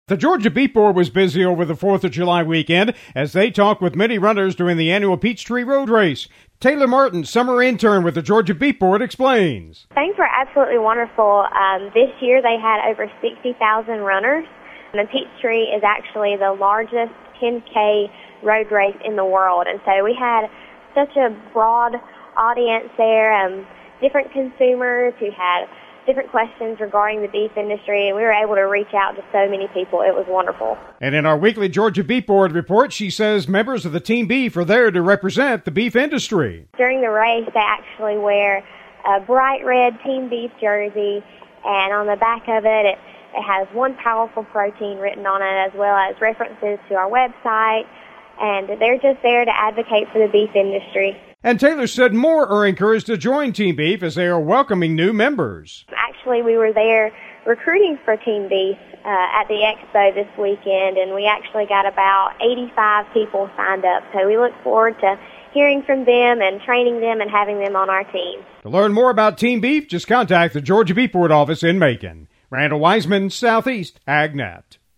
The Georgia Beef Board was busy over the 4th of July weekend as they talked with many runners during the annual Peachtree Road Race. Taylor Martin, summer intern with the Georgia Beef Board, explains. Things were absolutely wonderful. This year they had over 60,000 runners. And Peachtree is actually the largest 10K road race in the world. And so we had such a broad audience there, different consumers who had different questions regarding the beef industry, and we were able to reach out to so many people. It was wonderful. And in our weekly Georgia Beef Board report, she says members of the Team Beef are there to represent the beef industry. During the race, they actually wear a bright red Team Beef jersey, and on the back of it has one powerful protein written on it, as well as references to our website, and they're just there to advocate for the beef industry. And Taylor said more are encouraged to join Team Beef as they are welcoming new members. Actually, we were there recruiting for Team Beef at the expo this weekend, and we actually got about 85 people signed up. So we look forward to hearing from them and training them and having them on our team. To learn more about Team Beef, just contact the Georgia Beef Board office in Macon. Randall Wiseman, Southeast AgNet.